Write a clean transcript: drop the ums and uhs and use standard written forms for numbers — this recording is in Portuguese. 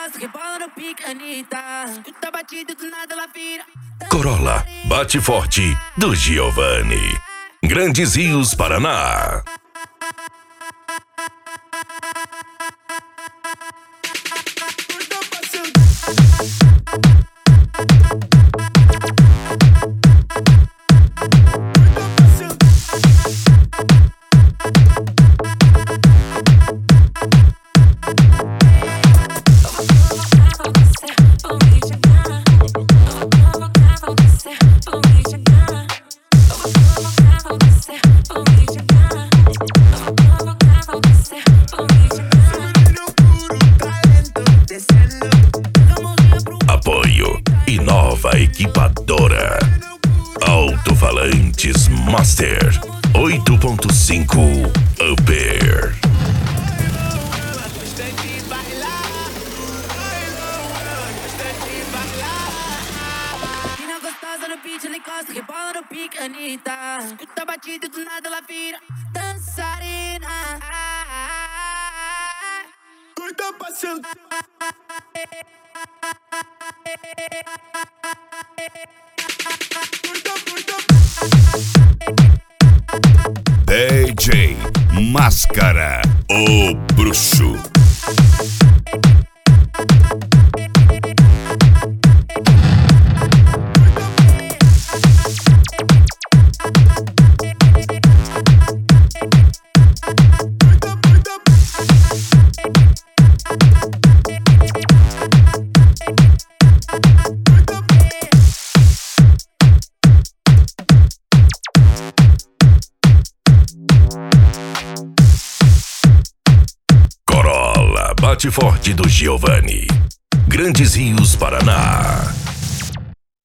encosta, rebola no pique, Anitta. Escuta batido, do nada ela vira. Corolla Bate Forte do Giovanni. Grandes Rios, Paraná. Apoio Inova Equipadora. Alto-falantes Master 8.5 Upper. Mina gostosa no beat, ela encosta, rebola no pique, Anitta. Escuta batido, do nada ela vira dançarina. Curta passando. DJ Máscara, o bruxo. Corolla Bate Forte do Giovanni. Grandes Rios, Paraná.